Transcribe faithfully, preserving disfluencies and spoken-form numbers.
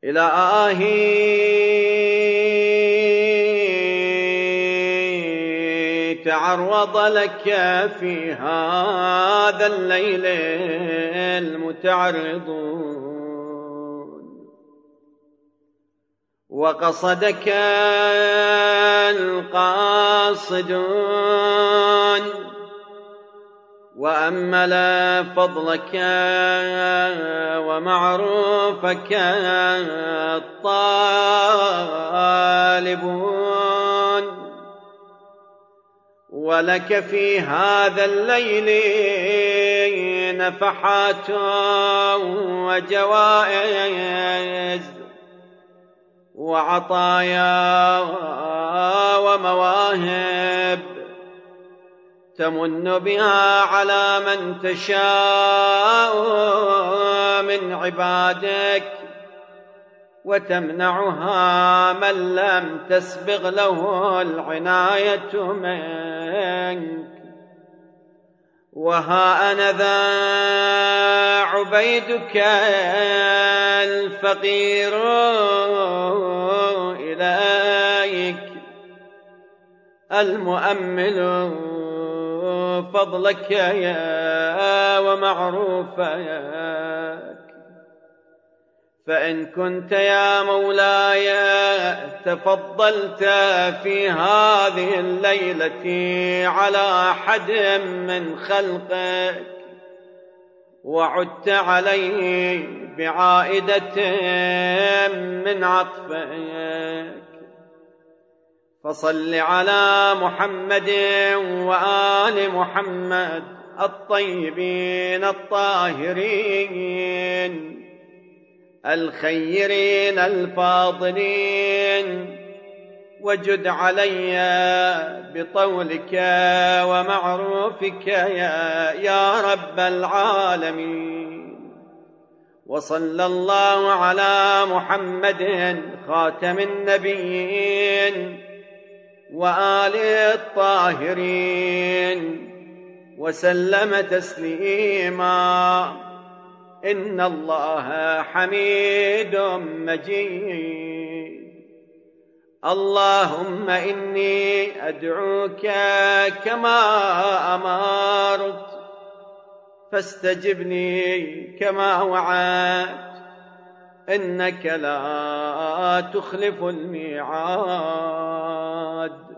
إلهي تعرض لك في هذا الليل المتعرضون، وقصدك القاصدون، وأمل فضلك ومعروفك الطالبون، ولك في هذا الليل نفحات وجوائز وعطايا ومواهب تمن بها على من تشاء من عبادك، وتمنعها من لم تسبغ له العناية منك. وها أنا ذا عبيدك الفقير إليك المؤمل فضلك يا ومعروفك، فإن كنت يا مولاي تفضلت في هذه الليلة على أحد من خلقك وعدت عليه بعائدة من عطفك، فصل على محمد وآل محمد الطيبين الطاهرين الخيرين الفاضلين، وجد علي بطولك ومعروفك يا, يا رب العالمين. وصلى الله على محمد خاتم النبيين وآله الطاهرين وسلم تسليما. إن الله حميد مجيد. اللهم إني أدعوك كما أمرت، فاستجبني كما وعدت، إنك لا تخلف الميعاد.